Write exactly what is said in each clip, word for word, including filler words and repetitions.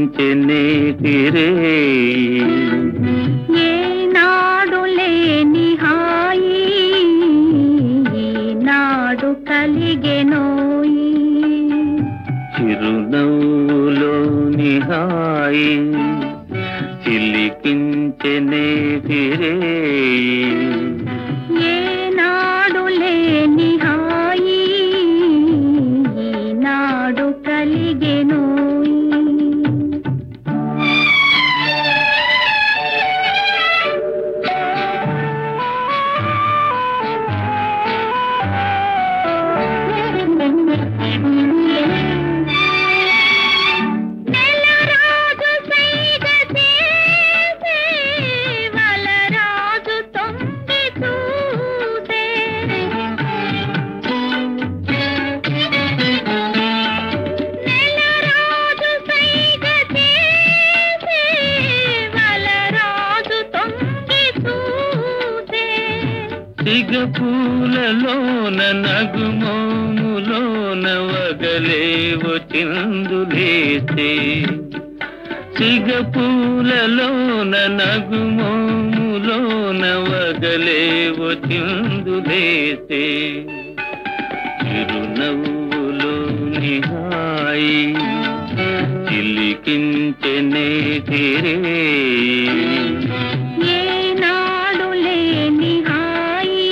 చిలికించెనేటిరే ఏనాడు లేని హాయి ఈనాడు కలిగెనోయి చిరునవ్వులోని హాయి చిలికించెనేటిరే ఏనాడు లేని హాయి ఈనాడు కలిగెనోయి నెలరాజు సైగ చేసే వలరాజు తొంగి చూసే నెలరాజు సైగ చేసే వలరాజు తొంగి చూసే సిగపూలలోన నగుమోములోన వగలేవో చిందులేసే సిగపూలలోన నగుమోములోన వగలేవో చిందులేసే చిరునవ్వులోని హాయి చిలికించెనేటిరే ఏనాడు లేని హాయి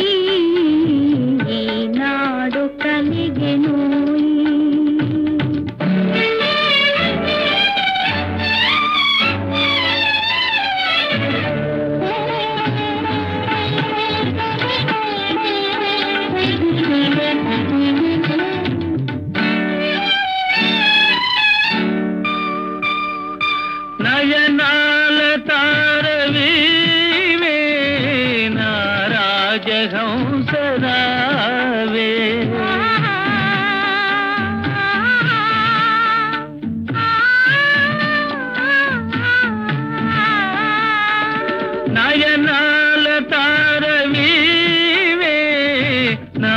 ఈనాడు కలిగెనోయి నయనాల తారవీవే నా రాజహంసరావే నయనాల తారవీవే నా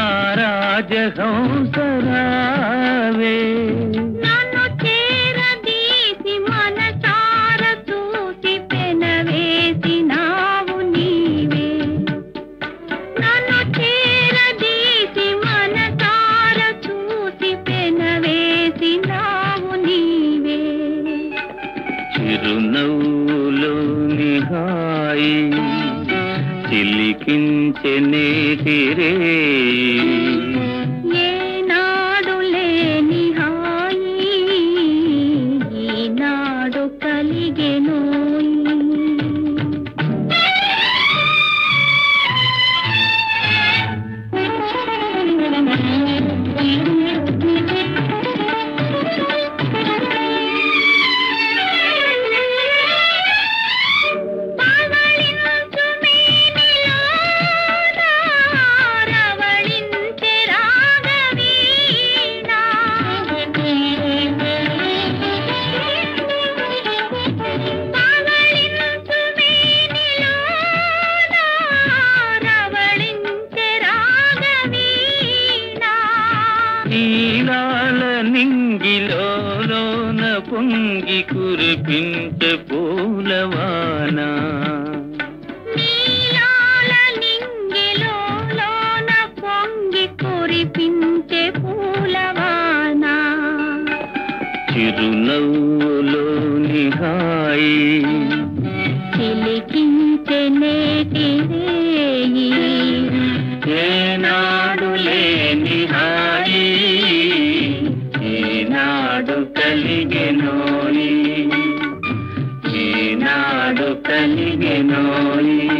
రాజహంసరావే నన్ను చేరదీసి మనసార చూసి పెనవేసినావు నీవే నన్ను చేరదీసి మనసార చూసి పెనవేసినావు నీవే చిరునవ్వులోని హాయి చిలికించెనేటిరే ఏనాడు లేని హాయి ఈనాడు కలిగెనోయి పవళించు మేనిలోన రవళించె రాగవీణ పవళించు మేనిలోన రవళించె రాగవీణ ఈలాల నింగిలోన పొంగి కురిపించే పూలవాన నీలాల నింగిలోన పొంగి కురిపించే పూలవాన చిరునవ్వులోని హాయి చిలికించెనేటిరేయి ఏనాడు లేని హాయి ఈనాడు కలిగెనోయి ఈనాడు కలిగెనోయి